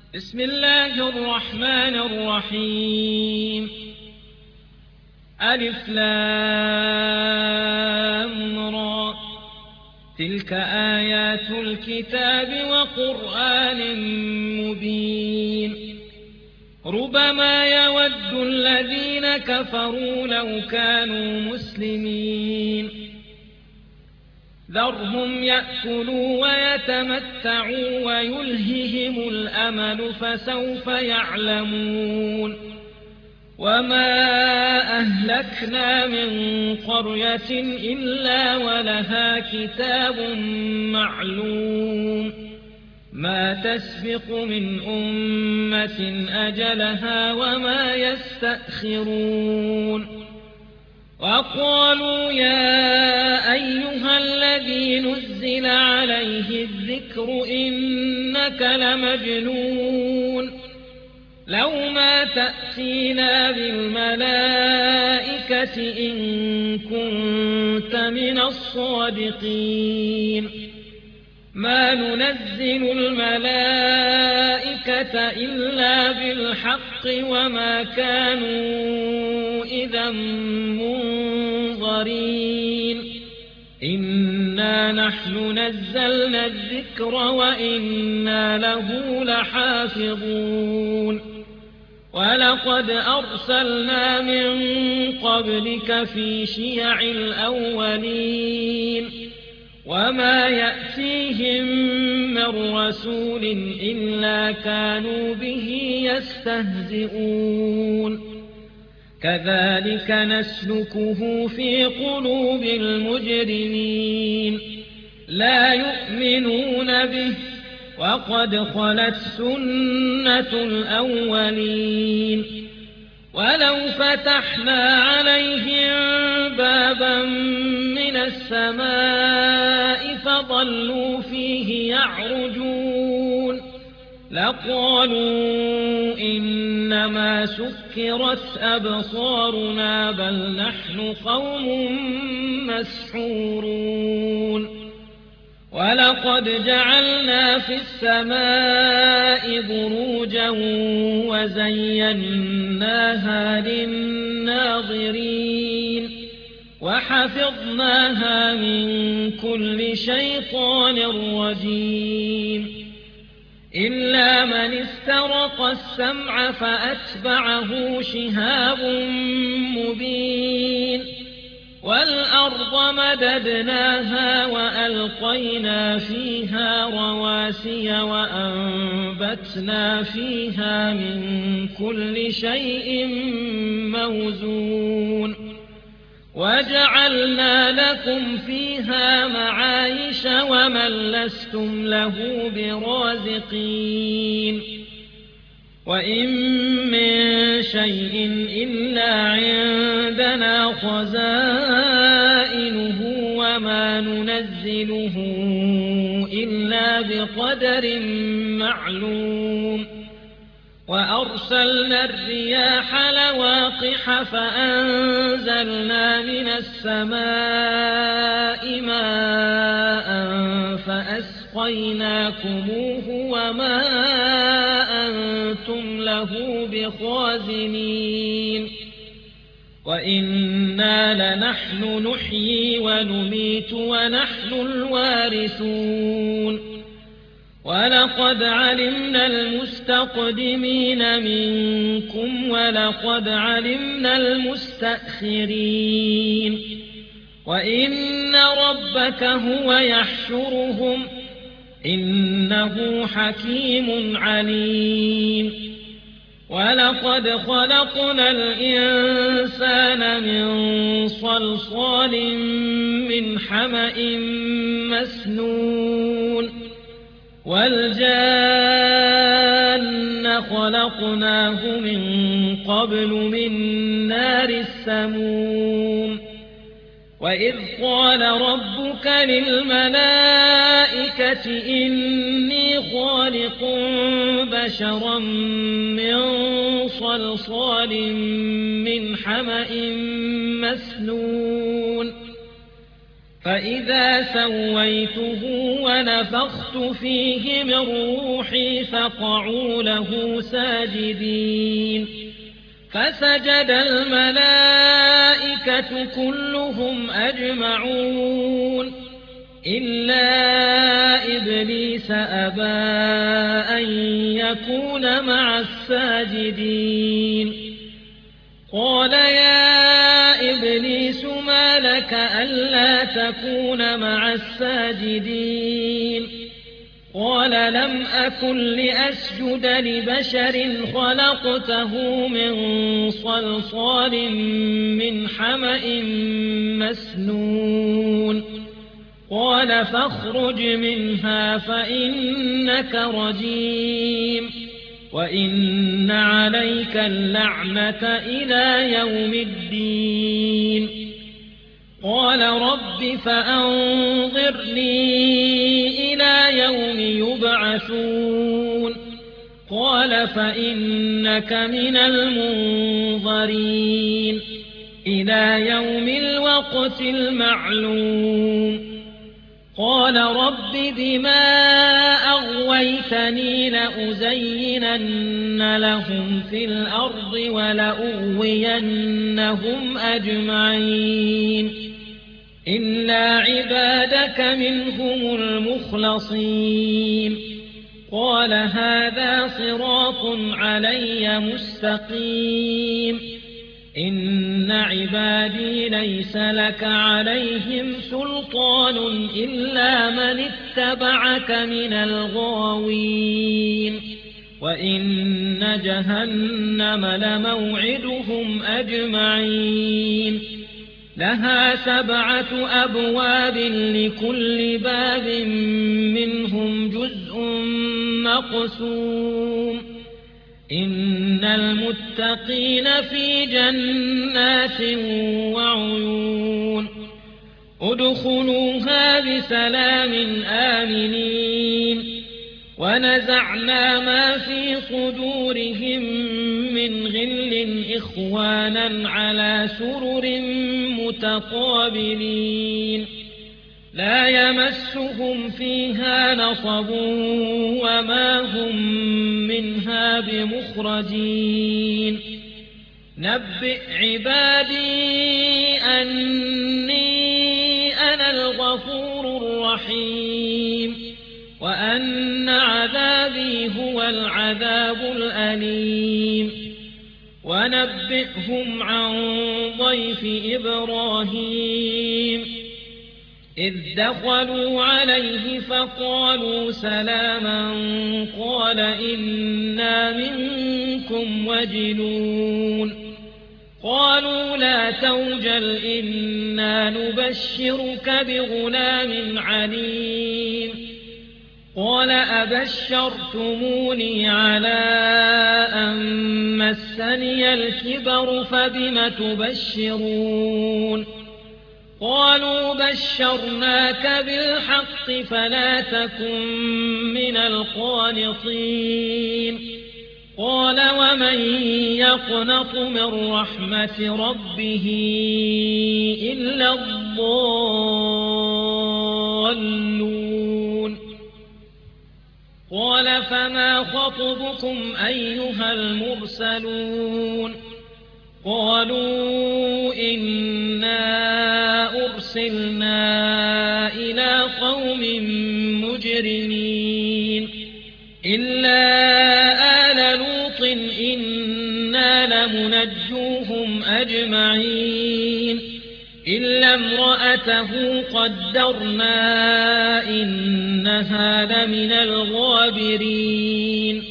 بسم الله الرحمن الرحيم. ألف لام را، تلك آيات الكتاب وقرآن مبين. ربما يود الذين كفروا لو كانوا مسلمين. ذرهم يأكلوا ويتمتعوا ويلههم الأمل فسوف يعلمون. وما أهلكنا من قرية إلا ولها كتاب معلوم، ما تسبق من أمة أجلها وما يستأخرون. وقالوا يا أيها الذي نزل عليه الذكر إنك لمجنون، لو ما تأتينا بالملائكة إن كنت من الصادقين. ما ننزل الملائكة إلا بالحق وما كانوا إذا منظرين. إنا نحن نزلنا الذكر وإنا له لحافظون. ولقد أرسلنا من قبلك في شيع الأولين، وما يأتيهم من رسول إلا كانوا به يستهزئون. كذلك نسلكه في قلوب المجرمين، لا يؤمنون به وقد خلت سنة الأولين. ولو فتحنا عليهم بابا من السماء فظلوا فيه يعرجون لقالوا إنما سكرت أبصارنا بل نحن قوم مسحورون. ولقد جعلنا في السماء بروجا وزيناها للناظرين وحفظناها من كل شيطان رجيم. إلا من استرق السمع فأتبعه شهاب مبين. والأرض مددناها وألقينا فيها رواسي وأنبتنا فيها من كل شيء موزون. وجعلنا لكم فيها معايش ومن لستم له برازقين. وإن من شيء إلا عندنا خزائنه وما ننزله إلا بقدر معلوم. وأرسلنا الرياح لواقح فأنزلنا من السماء ماء فأسقيناكموه وما أنتم له بخازنين. وإنا لنحن نحيي ونميت ونحن الوارثون. ولقد علمنا المستقدمين منكم ولقد علمنا المستأخرين. وإن ربك هو يحشرهم إنه حكيم عليم. ولقد خلقنا الإنسان من صلصال من حمأ مسنون. والجان خلقناه من قبل من نار السموم. وإذ قال ربك للملائكة إني خالق بشرا من صلصال من حمأ مسنون. فإذا سويته ونفخت فيه من روحي فقعوا له ساجدين فسجد الملائكة كلهم أجمعون إلا إبليس أبى أن يكون مع الساجدين قال يا إبليس ما لك ألا تكون مع الساجدين قال لم أكن لأسجد لبشر خلقته من صلصال من حمأ مسنون قال فاخرج منها فإنك رجيم وإن عليك اللعنة إلى يوم الدين قال رب فأنظرني إلى يوم يبعثون قال فإنك من المنظرين إلى يوم الوقت المعلوم قال رب بما أغويتني لأزينن لهم في الأرض ولأغوينهم أجمعين إلا عبادك منهم المخلصين قال هذا صراط علي مستقيم إن عبادي ليس لك عليهم سلطان إلا من اتبعك من الغاوين وإن جهنم لموعدهم أجمعين لها 7 أبواب لكل باب منهم جزء مقسوم إن المتقين في جنات وعيون ادخلوها بسلام آمنين ونزعنا ما في صدورهم من غل إخوانا على سرر متقابلين لا يمسهم فيها نصب وما هم منها بمخرجين نبئ عبادي أني أنا الغفور الرحيم وأن عذابي هو العذاب الأليم ونبئهم عن ضيف إبراهيم إذ دخلوا عليه فقالوا سلاما قال إنا منكم وجلون قالوا لا توجل إنا نبشرك بغلام عليم قال أبشرتموني على أن مسني الكبر فبم تبشرون قالوا بشرناك بالحق فلا تكن من القانطين قال ومن يقنط من رحمة ربه إلا الضالون قال فما خطبكم أيها المرسلون قالوا إنا أرسلنا إلى قوم مجرمين إلا آل لوط إنا لمنجوهم أجمعين إلا امرأته قدرنا إنها لمن الغابرين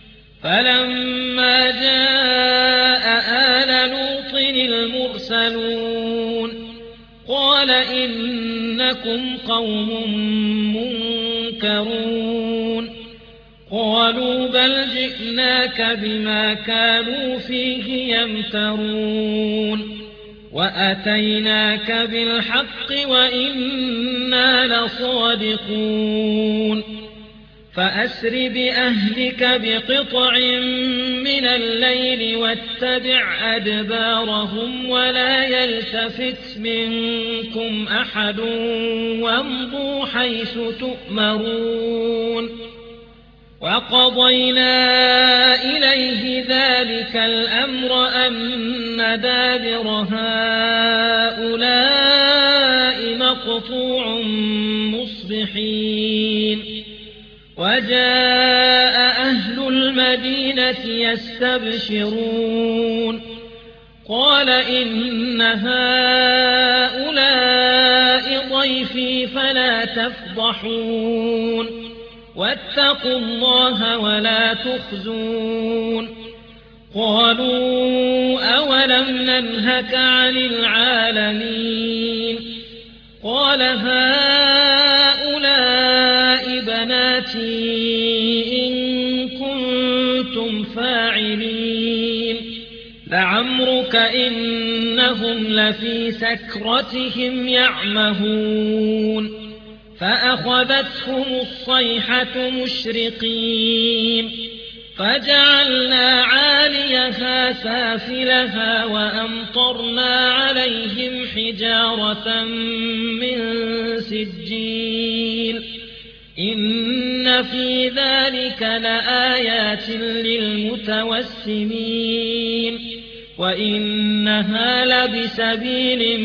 فلما جاء آل لوط المرسلون قال إنكم قوم منكرون قالوا بل جئناك بما كانوا فيه يمترون وأتيناك بالحق وإنا لصادقون فأسر بأهلك بقطع من الليل واتبع أدبارهم ولا يلتفت منكم أحد وامضوا حيث تؤمرون وقضينا إليه ذلك الأمر أن دابر هؤلاء مقطوع مصبحين وجاء أهل المدينة يستبشرون قال إن هؤلاء ضيفي فلا تفضحون واتقوا الله ولا تخزون قالوا أولم ننهك عن العالمين قال هؤلاء بناتي إن كنتم فاعلين لعمرك إنهم لفي سكرتهم يعمهون فأخذتهم الصيحة مشرقين فجعلنا عاليها سافلها وأمطرنا عليهم حجارة من سجيل إن في ذلك لآيات للمتوسمين وإنها لبسبيل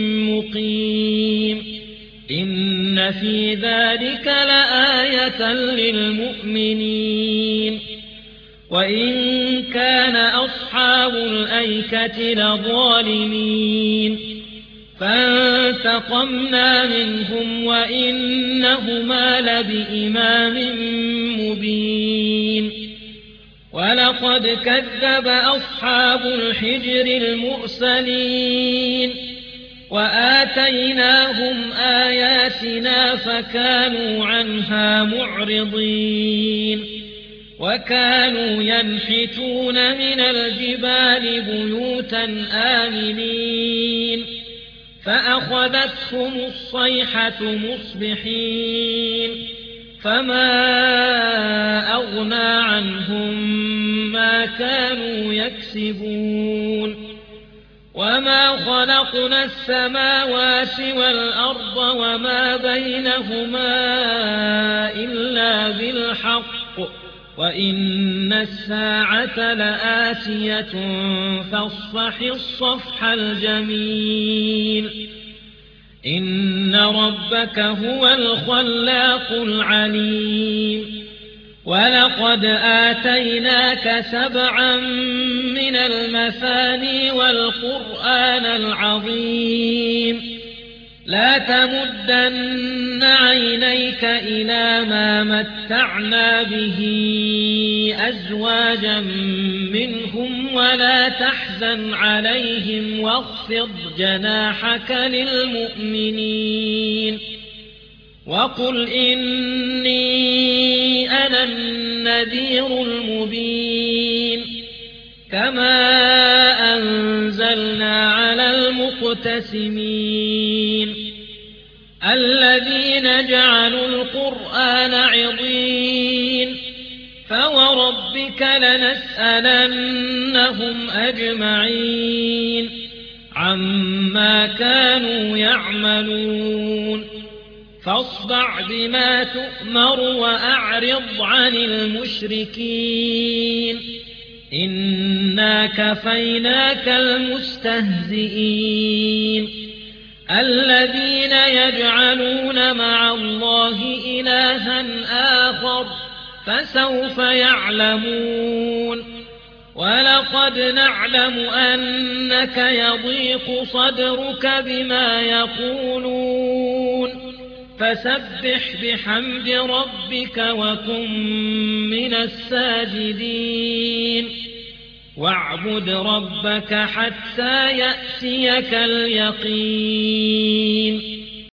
مقيم إن في ذلك لآية للمؤمنين وإن كان أصحاب الأيكة لظالمين فانتقمنا منهم وإنهما لبإمام مبين ولقد كذب أصحاب الحجر المرسلين وآتيناهم آياتنا فكانوا عنها معرضين وكانوا ينحتون من الجبال بيوتا آمنين فأخذتهم الصيحة مصبحين فما أغنى عنهم ما كانوا يكسبون وما خلقنا السماوات والأرض وما بينهما إلا بالحق وإن الساعة لآتية فاصفح الصفح الجميل إن ربك هو الخلاق العليم ولقد آتيناك 7 من المثاني والقرآن العظيم لا تمدن عينيك إلى ما متعنا به أزواجا منهم ولا تحزن عليهم واخفض جناحك للمؤمنين وقل إني أنا النذير المبين كما أنزلنا على المقتسمين الذين جعلوا القرآن عضين فوربك لنسألنهم أجمعين عما كانوا يعملون فاصدع بما تؤمر وأعرض عن المشركين إنا كفيناك المستهزئين الذين يجعلون مع الله إلها آخر فسوف يعلمون ولقد نعلم أنك يضيق صدرك بما يقولون فسبح بحمد ربك وكن من الساجدين واعبد ربك حتى يأتيك اليقين